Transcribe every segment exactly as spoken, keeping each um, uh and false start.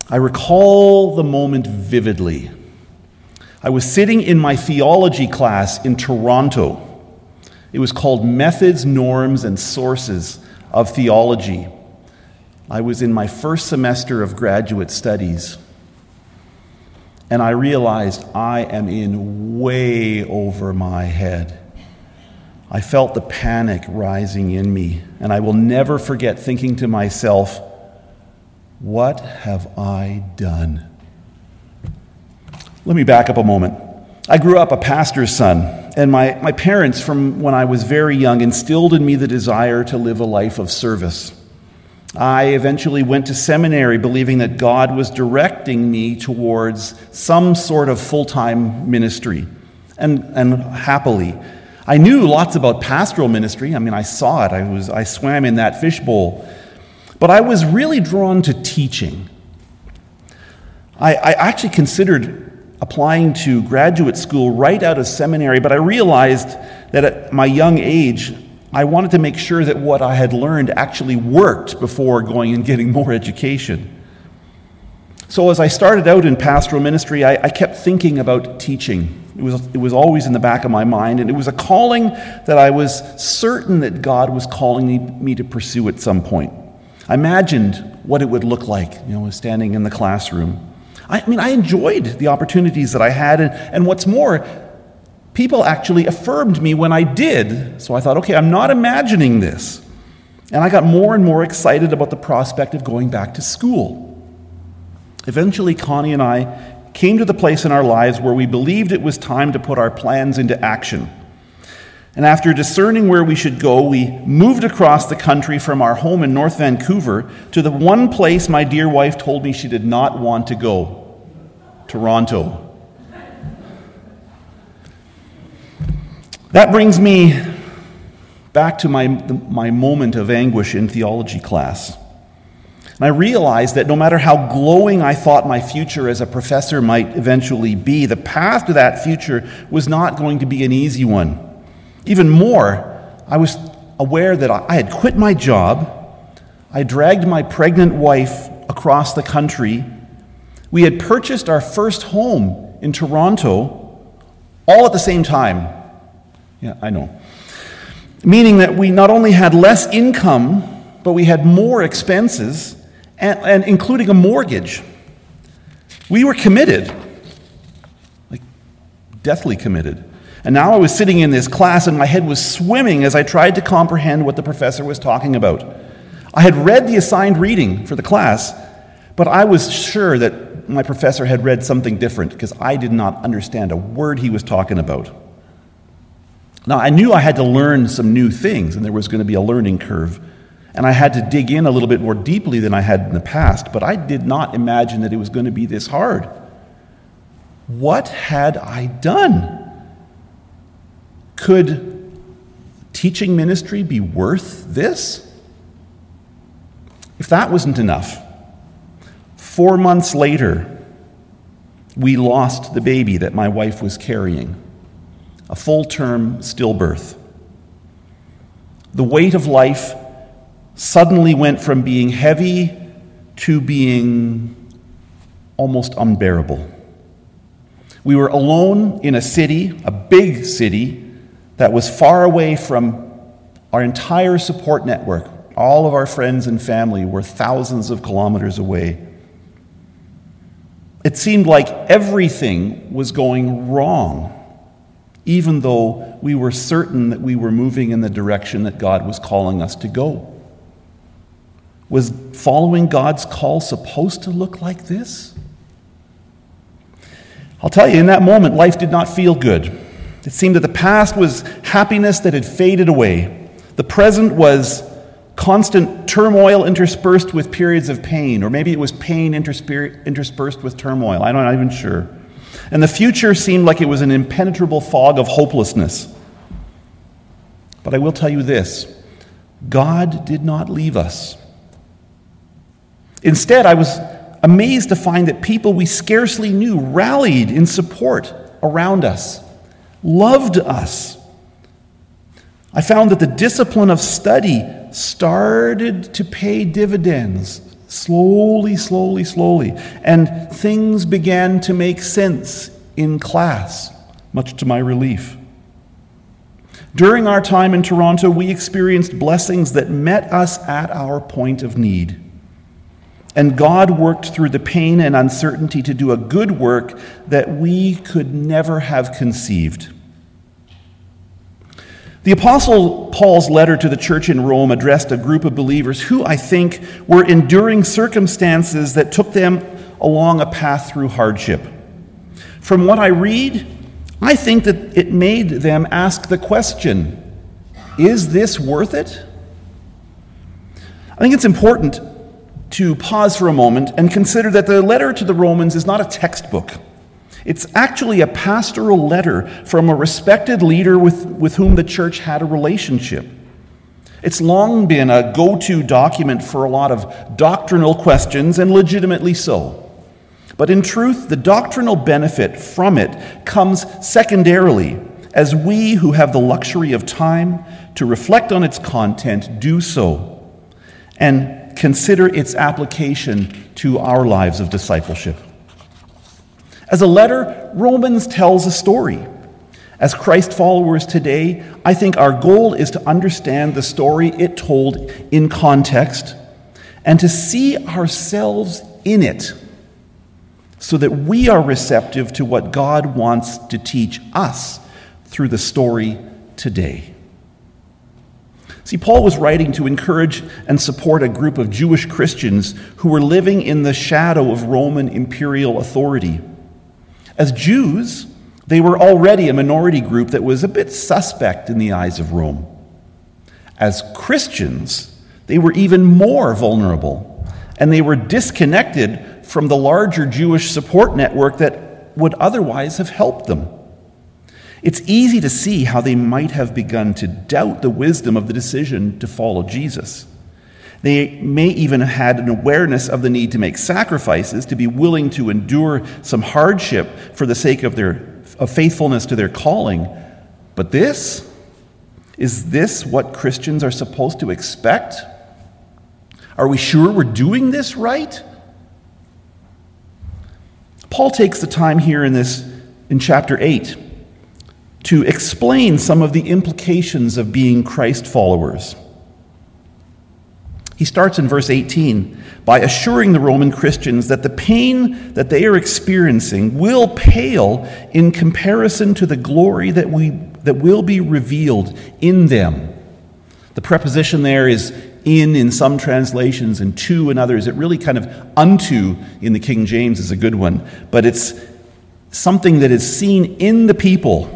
I recall the moment vividly. I was sitting in my theology class in Toronto. It was called Methods, Norms, and Sources of Theology. I was in my first semester of graduate studies, and I realized I am in way over my head. I felt the panic rising in me, and I will never forget thinking to myself, what have I done? Let me back up a moment. I grew up a pastor's son, and my, my parents, from when I was very young, instilled in me the desire to live a life of service. I eventually went to seminary believing that God was directing me towards some sort of full-time ministry, and, and happily. I knew lots about pastoral ministry. I mean, I saw it. I was I swam in that fishbowl. But I was really drawn to teaching. I, I actually considered applying to graduate school right out of seminary, but I realized that at my young age, I wanted to make sure that what I had learned actually worked before going and getting more education. So as I started out in pastoral ministry, I, I kept thinking about teaching. It was, it was always in the back of my mind, and it was a calling that I was certain that God was calling me, me to pursue at some point. I imagined what it would look like, you know, standing in the classroom. I mean, I enjoyed the opportunities that I had, and, and what's more, people actually affirmed me when I did. So I thought, okay, I'm not imagining this. And I got more and more excited about the prospect of going back to school. Eventually, Connie and I came to the place in our lives where we believed it was time to put our plans into action. And after discerning where we should go, we moved across the country from our home in North Vancouver to the one place my dear wife told me she did not want to go, Toronto. That brings me back to my, my moment of anguish in theology class. And I realized that no matter how glowing I thought my future as a professor might eventually be, the path to that future was not going to be an easy one. Even more, I was aware that I had quit my job. I dragged my pregnant wife across the country. We had purchased our first home in Toronto, all at the same time. Yeah, I know. Meaning that we not only had less income, but we had more expenses, and, and including a mortgage. We were committed, like deathly committed. And now I was sitting in this class and my head was swimming as I tried to comprehend what the professor was talking about. I had read the assigned reading for the class, but I was sure that my professor had read something different because I did not understand a word he was talking about. Now, I knew I had to learn some new things and there was going to be a learning curve. And I had to dig in a little bit more deeply than I had in the past, but I did not imagine that it was going to be this hard. What had I done? Could teaching ministry be worth this? If that wasn't enough, four months later, we lost the baby that my wife was carrying, a full-term stillbirth. The weight of life suddenly went from being heavy to being almost unbearable. We were alone in a city, a big city, that was far away from our entire support network. All of our friends and family were thousands of kilometers away. It seemed like everything was going wrong, even though we were certain that we were moving in the direction that God was calling us to go. Was following God's call supposed to look like this? I'll tell you, in that moment, life did not feel good. It seemed that the past was happiness that had faded away. The present was constant turmoil interspersed with periods of pain, or maybe it was pain interspersed with turmoil. I'm not even sure. And the future seemed like it was an impenetrable fog of hopelessness. But I will tell you this, God did not leave us. Instead, I was amazed to find that people we scarcely knew rallied in support around us, loved us. I found that the discipline of study started to pay dividends Slowly, slowly, slowly. And things began to make sense in class, much to my relief. During our time in Toronto, we experienced blessings that met us at our point of need. And God worked through the pain and uncertainty to do a good work that we could never have conceived. The Apostle Paul's letter to the church in Rome addressed a group of believers who, I think, were enduring circumstances that took them along a path through hardship. From what I read, I think that it made them ask the question, is this worth it? I think it's important to pause for a moment and consider that the letter to the Romans is not a textbook. It's actually a pastoral letter from a respected leader with, with whom the church had a relationship. It's long been a go-to document for a lot of doctrinal questions, and legitimately so. But in truth, the doctrinal benefit from it comes secondarily, as we who have the luxury of time to reflect on its content do so, and consider its application to our lives of discipleship. As a letter, Romans tells a story. As Christ followers today, I think our goal is to understand the story it told in context and to see ourselves in it so that we are receptive to what God wants to teach us through the story today. See, Paul was writing to encourage and support a group of Jewish Christians who were living in the shadow of Roman imperial authority. As Jews, they were already a minority group that was a bit suspect in the eyes of Rome. As Christians, they were even more vulnerable, and they were disconnected from the larger Jewish support network that would otherwise have helped them. It's easy to see how they might have begun to doubt the wisdom of the decision to follow Jesus. They may even have had an awareness of the need to make sacrifices, to be willing to endure some hardship for the sake of their of faithfulness to their calling. But this, is this what Christians are supposed to expect? Are we sure we're doing this right? Paul takes the time here in this, in chapter eight, to explain some of the implications of being Christ followers. He starts in verse eighteen by assuring the Roman Christians that the pain that they are experiencing will pale in comparison to the glory that we that will be revealed in them. The preposition there is in in some translations and to in others. It really kind of unto in the King James is a good one, but it's something that is seen in the people.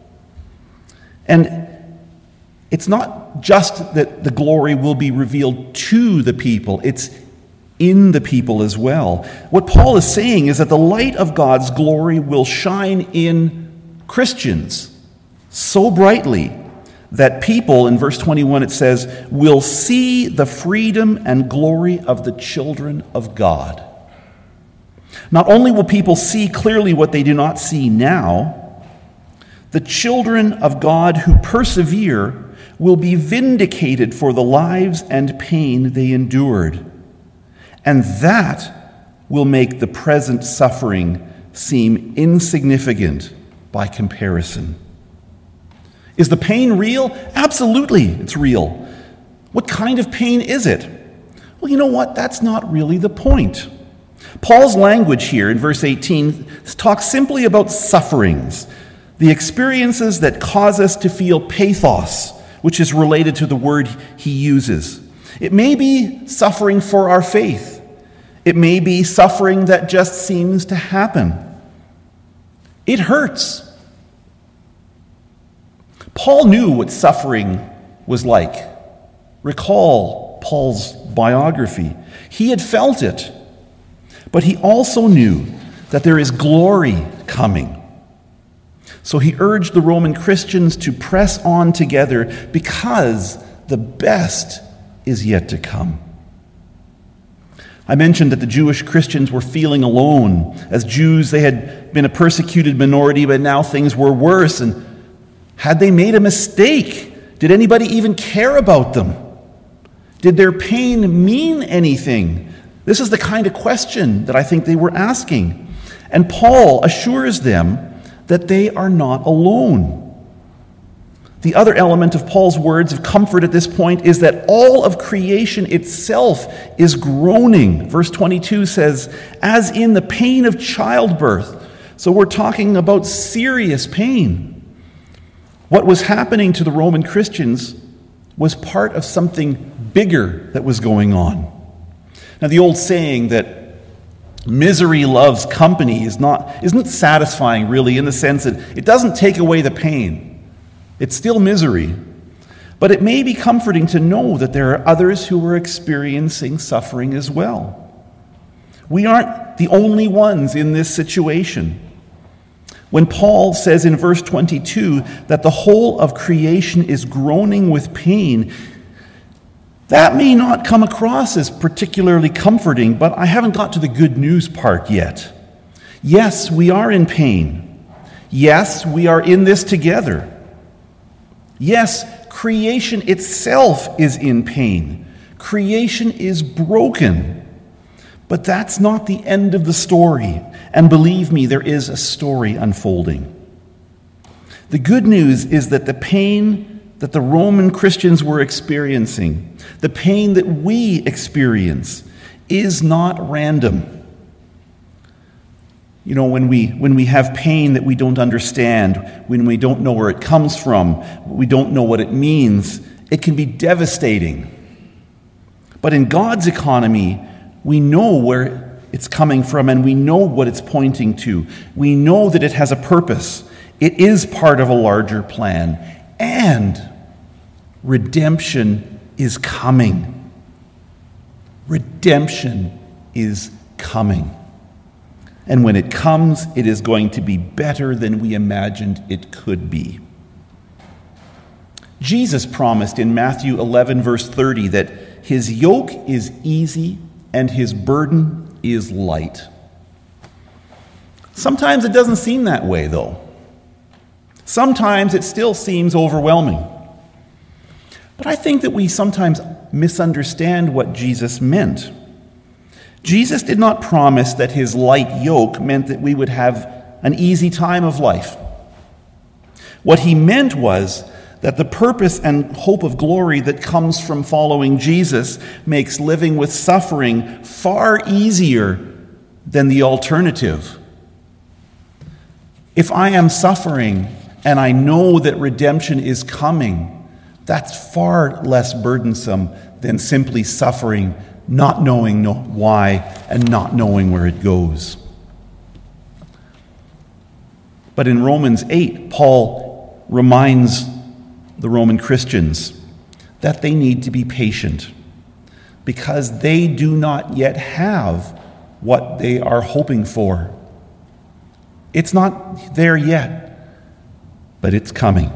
And it's not just that the glory will be revealed to the people, it's in the people as well. What Paul is saying is that the light of God's glory will shine in Christians so brightly that people, in verse twenty-one it says, will see the freedom and glory of the children of God. Not only will people see clearly what they do not see now, the children of God who persevere will be vindicated for the lives and pain they endured. And that will make the present suffering seem insignificant by comparison. Is the pain real? Absolutely, it's real. What kind of pain is it? Well, you know what? That's not really the point. Paul's language here in verse eighteen talks simply about sufferings, the experiences that cause us to feel pathos, which is related to the word he uses. It may be suffering for our faith. It may be suffering that just seems to happen. It hurts. Paul knew what suffering was like. Recall Paul's biography. He had felt it. But he also knew that there is glory coming. So he urged the Roman Christians to press on together because the best is yet to come. I mentioned that the Jewish Christians were feeling alone. As Jews, they had been a persecuted minority, but now things were worse. And had they made a mistake? Did anybody even care about them? Did their pain mean anything? This is the kind of question that I think they were asking. And Paul assures them that they are not alone. The other element of Paul's words of comfort at this point is that all of creation itself is groaning. Verse twenty-two says, as in the pain of childbirth. So we're talking about serious pain. What was happening to the Roman Christians was part of something bigger that was going on. Now, the old saying that misery loves company is not, isn't satisfying, really, in the sense that it doesn't take away the pain. It's still misery. But it may be comforting to know that there are others who are experiencing suffering as well. We aren't the only ones in this situation. When Paul says in verse twenty-two that the whole of creation is groaning with pain, that may not come across as particularly comforting, but I haven't got to the good news part yet. Yes, we are in pain. Yes, we are in this together. Yes, creation itself is in pain. Creation is broken. But that's not the end of the story. And believe me, there is a story unfolding. The good news is that the pain that the Roman Christians were experiencing, the pain that we experience, is not random. You know, when we when we have pain that we don't understand, when we don't know where it comes from, we don't know what it means, it can be devastating. But in God's economy, we know where it's coming from and we know what it's pointing to. We know that it has a purpose. It is part of a larger plan. And redemption is coming. Redemption is coming. And when it comes, it is going to be better than we imagined it could be. Jesus promised in Matthew eleven, verse thirty, that his yoke is easy and his burden is light. Sometimes it doesn't seem that way, though. Sometimes it still seems overwhelming. But I think that we sometimes misunderstand what Jesus meant. Jesus did not promise that his light yoke meant that we would have an easy time of life. What he meant was that the purpose and hope of glory that comes from following Jesus makes living with suffering far easier than the alternative. If I am suffering and I know that redemption is coming, that's far less burdensome than simply suffering, not knowing no why and not knowing where it goes. But in Romans eight, Paul reminds the Roman Christians that they need to be patient because they do not yet have what they are hoping for. It's not there yet, but it's coming.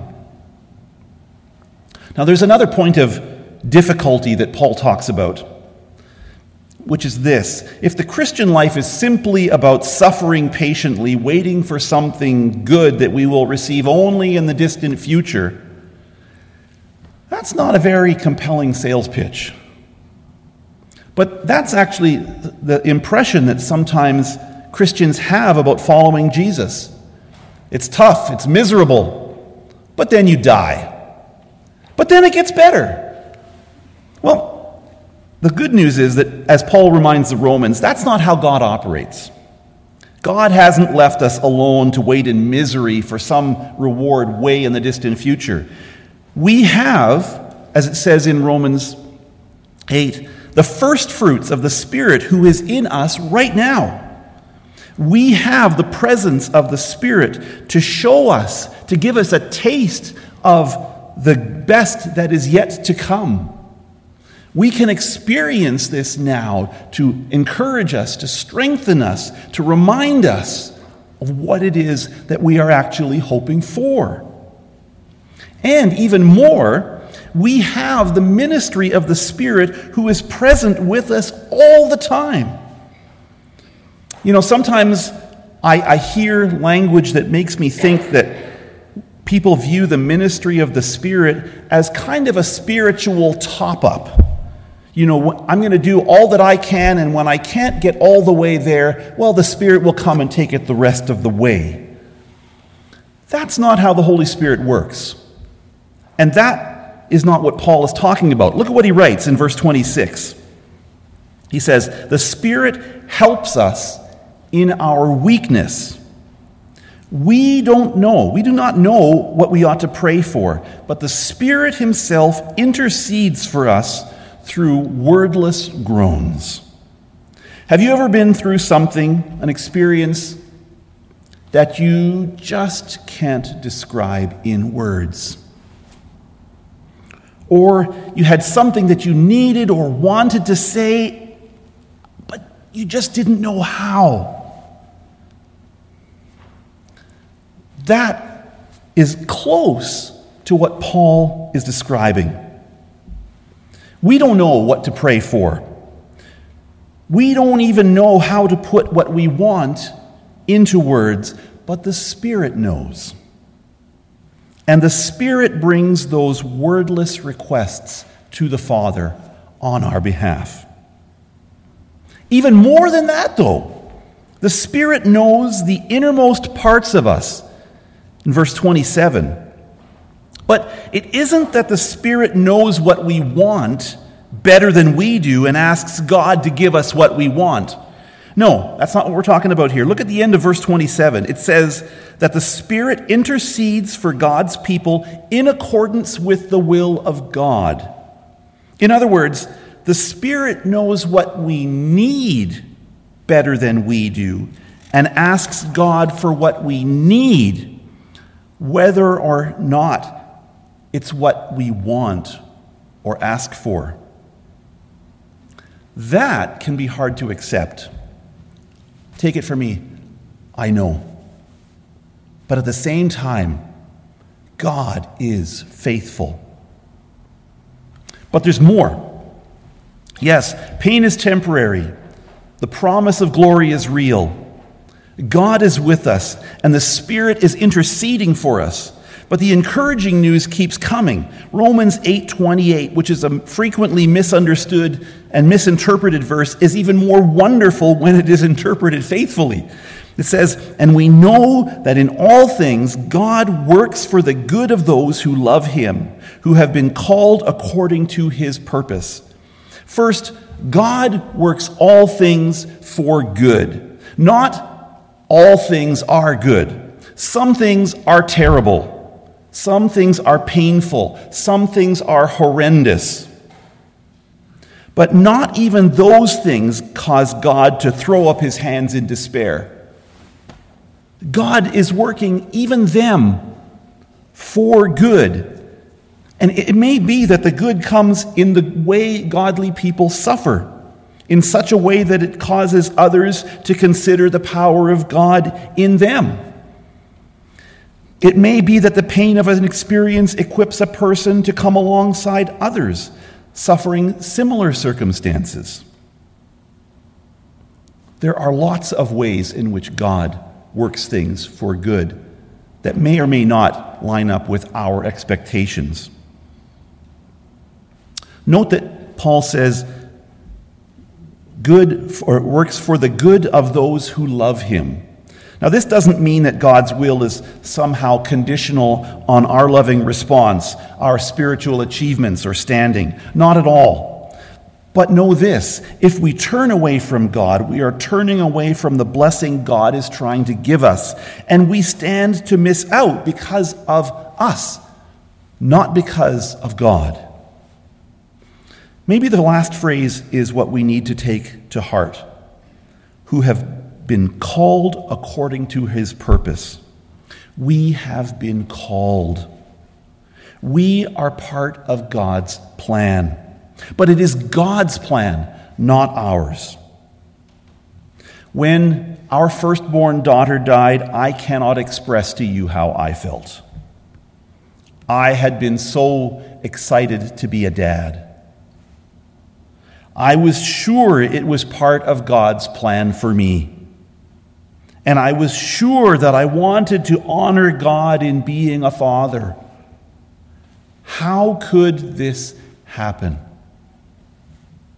Now, there's another point of difficulty that Paul talks about, which is this. If the Christian life is simply about suffering patiently, waiting for something good that we will receive only in the distant future, that's not a very compelling sales pitch. But that's actually the impression that sometimes Christians have about following Jesus. It's tough, it's miserable, but then you die. But then it gets better. Well, the good news is that, as Paul reminds the Romans, that's not how God operates. God hasn't left us alone to wait in misery for some reward way in the distant future. We have, as it says in Romans eight, the first fruits of the Spirit who is in us right now. We have the presence of the Spirit to show us, to give us a taste of the best that is yet to come. We can experience this now to encourage us, to strengthen us, to remind us of what it is that we are actually hoping for. And even more, we have the ministry of the Spirit who is present with us all the time. You know, sometimes I, I hear language that makes me think that people view the ministry of the Spirit as kind of a spiritual top-up. You know, I'm going to do all that I can, and when I can't get all the way there, well, the Spirit will come and take it the rest of the way. That's not how the Holy Spirit works. And that is not what Paul is talking about. Look at what he writes in verse twenty-six. He says, "The Spirit helps us in our weakness. We don't know, we do not know what we ought to pray for, but the Spirit himself intercedes for us through wordless groans." Have you ever been through something, an experience, that you just can't describe in words? Or you had something that you needed or wanted to say, but you just didn't know how? That is close to what Paul is describing. We don't know what to pray for. We don't even know how to put what we want into words, but the Spirit knows. And the Spirit brings those wordless requests to the Father on our behalf. Even more than that, though, the Spirit knows the innermost parts of us. In verse twenty-seven, but it isn't that the Spirit knows what we want better than we do and asks God to give us what we want. No, that's not what we're talking about here. Look at the end of verse twenty-seven. It says that the Spirit intercedes for God's people in accordance with the will of God. In other words, the Spirit knows what we need better than we do and asks God for what we need, whether or not it's what we want or ask for. That can be hard to accept. Take it from me, I know. But at the same time, God is faithful. But there's more. Yes, pain is temporary. The promise of glory is real. God is with us, and the Spirit is interceding for us. But the encouraging news keeps coming. Romans eight twenty-eight, which is a frequently misunderstood and misinterpreted verse, is even more wonderful when it is interpreted faithfully. It says, "And we know that in all things God works for the good of those who love him, who have been called according to his purpose." First, God works all things for good. Not all things are good. Some things are terrible. Some things are painful. Some things are horrendous. But not even those things cause God to throw up his hands in despair. God is working even them for good. And it may be that the good comes in the way godly people suffer, in such a way that it causes others to consider the power of God in them. It may be that the pain of an experience equips a person to come alongside others suffering similar circumstances. There are lots of ways in which God works things for good that may or may not line up with our expectations. Note that Paul says, good or works for the good of those who love him. Now, this doesn't mean that God's will is somehow conditional on our loving response, our spiritual achievements or standing. Not at all. But know this, if we turn away from God, we are turning away from the blessing God is trying to give us. And we stand to miss out because of us, not because of God. Maybe the last phrase is what we need to take to heart. Who have been called according to his purpose. We have been called. We are part of God's plan. But it is God's plan, not ours. When our firstborn daughter died, I cannot express to you how I felt. I had been so excited to be a dad. I was sure it was part of God's plan for me. And I was sure that I wanted to honor God in being a father. How could this happen?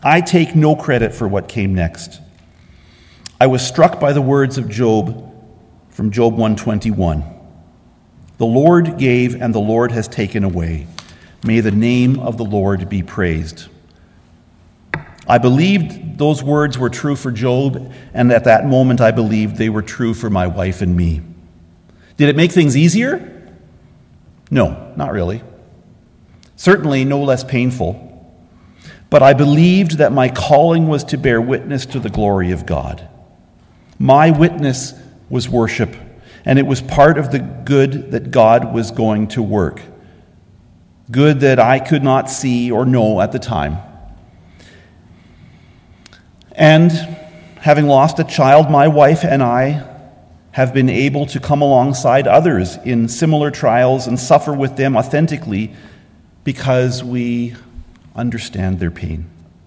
I take no credit for what came next. I was struck by the words of Job from Job one twenty-one. The Lord gave and the Lord has taken away. May the name of the Lord be praised. I believed those words were true for Job, and at that moment I believed they were true for my wife and me. Did it make things easier? No, not really. Certainly no less painful. But I believed that my calling was to bear witness to the glory of God. My witness was worship, and it was part of the good that God was going to work. Good that I could not see or know at the time. And having lost a child, my wife and I have been able to come alongside others in similar trials and suffer with them authentically because we understand their pain.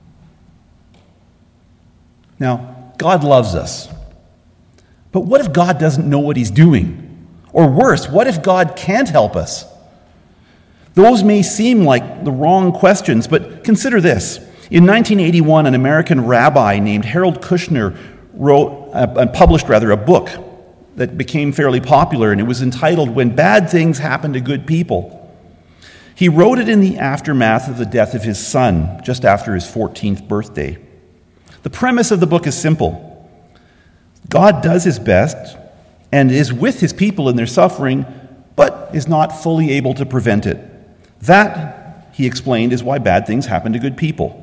Now, God loves us. But what if God doesn't know what he's doing? Or worse, what if God can't help us? Those may seem like the wrong questions, but consider this. In nineteen eighty-one, an American rabbi named Harold Kushner wrote, uh, published rather, a book that became fairly popular, and it was entitled When Bad Things Happen to Good People. He wrote it in the aftermath of the death of his son, just after his fourteenth birthday. The premise of the book is simple. God does his best and is with his people in their suffering, but is not fully able to prevent it. That, he explained, is why bad things happen to good people.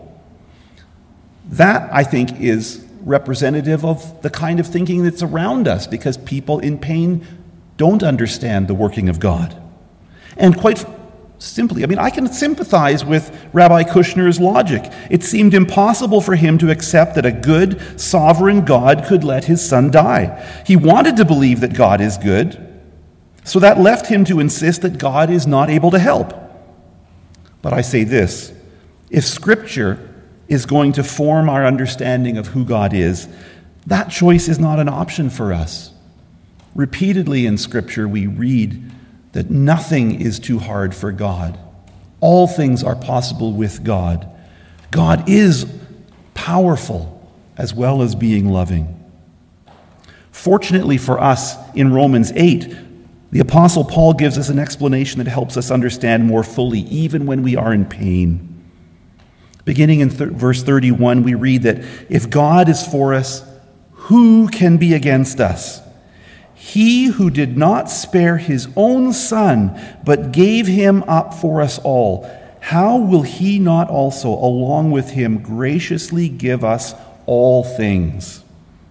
That, I think, is representative of the kind of thinking that's around us, because people in pain don't understand the working of God. And quite simply, I mean, I can sympathize with Rabbi Kushner's logic. It seemed impossible for him to accept that a good, sovereign God could let his son die. He wanted to believe that God is good, so that left him to insist that God is not able to help. But I say this, if Scripture is going to form our understanding of who God is, that choice is not an option for us. Repeatedly in Scripture we read that nothing is too hard for God. All things are possible with God. God is powerful as well as being loving. Fortunately for us, in Romans eight, the Apostle Paul gives us an explanation that helps us understand more fully, even when we are in pain. Beginning in th- verse thirty-one, we read that if God is for us, who can be against us? He who did not spare his own son, but gave him up for us all, how will he not also, along with him, graciously give us all things?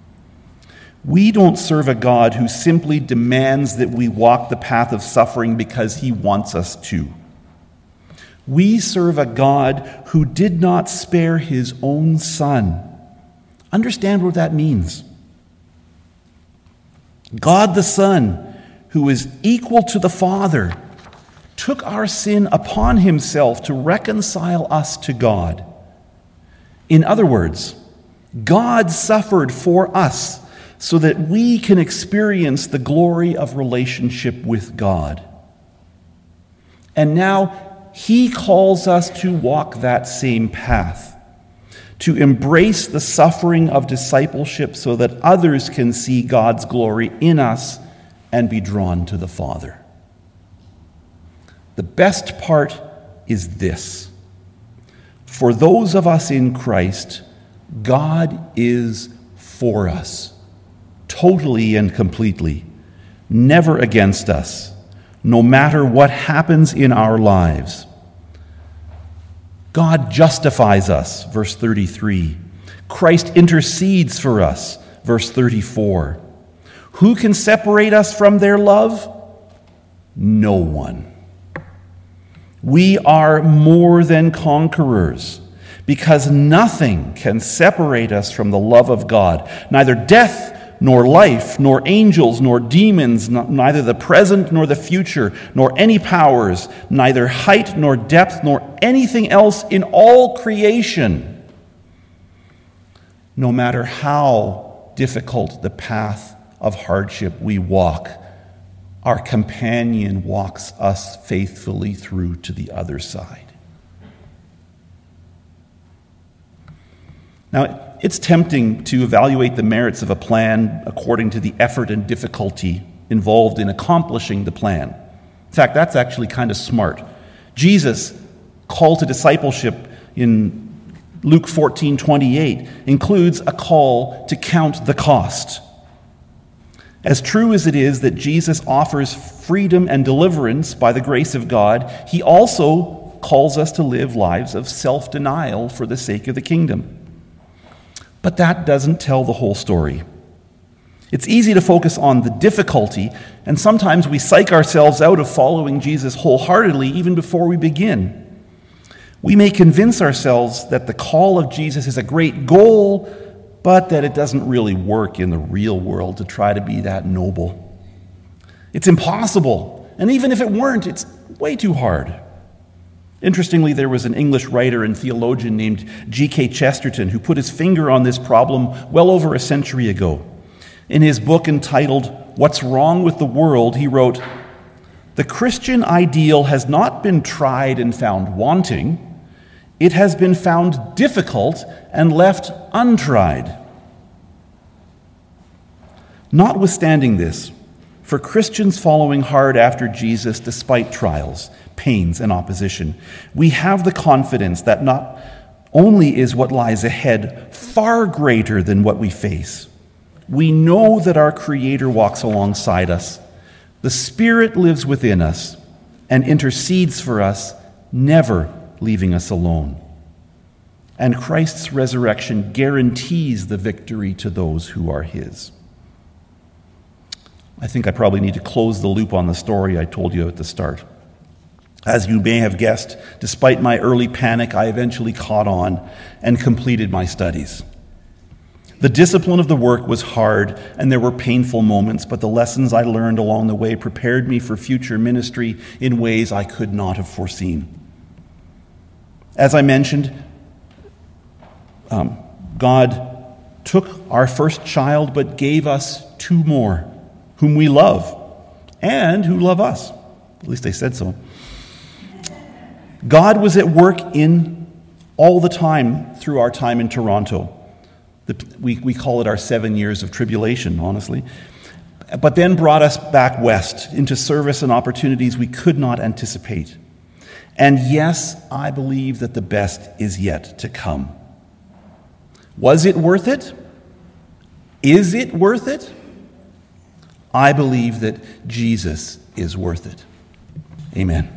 We don't serve a God who simply demands that we walk the path of suffering because he wants us to. We serve a God who did not spare his own son. Understand what that means. God the Son, who is equal to the Father, took our sin upon himself to reconcile us to God. In other words, God suffered for us so that we can experience the glory of relationship with God. And now he calls us to walk that same path, to embrace the suffering of discipleship so that others can see God's glory in us and be drawn to the Father. The best part is this. For those of us in Christ, God is for us, totally and completely, never against us, no matter what happens in our lives. God justifies us, verse thirty-three. Christ intercedes for us, verse thirty-four. Who can separate us from their love? No one. We are more than conquerors, because nothing can separate us from the love of God. Neither death, nor life, nor angels, nor demons, neither the present nor the future, nor any powers, neither height nor depth, nor anything else in all creation. No matter how difficult the path of hardship we walk, our companion walks us faithfully through to the other side. Now, it's tempting to evaluate the merits of a plan according to the effort and difficulty involved in accomplishing the plan. In fact, that's actually kind of smart. Jesus' call to discipleship in Luke fourteen twenty-eight includes a call to count the cost. As true as it is that Jesus offers freedom and deliverance by the grace of God, he also calls us to live lives of self-denial for the sake of the kingdom. But that doesn't tell the whole story. It's easy to focus on the difficulty, and sometimes we psych ourselves out of following Jesus wholeheartedly even before we begin. We may convince ourselves that the call of Jesus is a great goal, but that it doesn't really work in the real world to try to be that noble. It's impossible, and even if it weren't, it's way too hard. Interestingly, there was an English writer and theologian named G K Chesterton who put his finger on this problem well over a century ago. In his book entitled What's Wrong with the World, he wrote, "The Christian ideal has not been tried and found wanting. It has been found difficult and left untried." Notwithstanding this, for Christians following hard after Jesus despite trials, pains, and opposition, we have the confidence that not only is what lies ahead far greater than what we face, we know that our Creator walks alongside us. The Spirit lives within us and intercedes for us, never leaving us alone. And Christ's resurrection guarantees the victory to those who are His. I think I probably need to close the loop on the story I told you at the start. As you may have guessed, despite my early panic, I eventually caught on and completed my studies. The discipline of the work was hard, and there were painful moments, but the lessons I learned along the way prepared me for future ministry in ways I could not have foreseen. As I mentioned, um, God took our first child, but gave us two more, whom we love, and who love us. At least they said so. God was at work in all the time through our time in Toronto. The, we, we call it our seven years of tribulation, honestly. But then brought us back west into service and opportunities we could not anticipate. And yes, I believe that the best is yet to come. Was it worth it? Is it worth it? I believe that Jesus is worth it. Amen.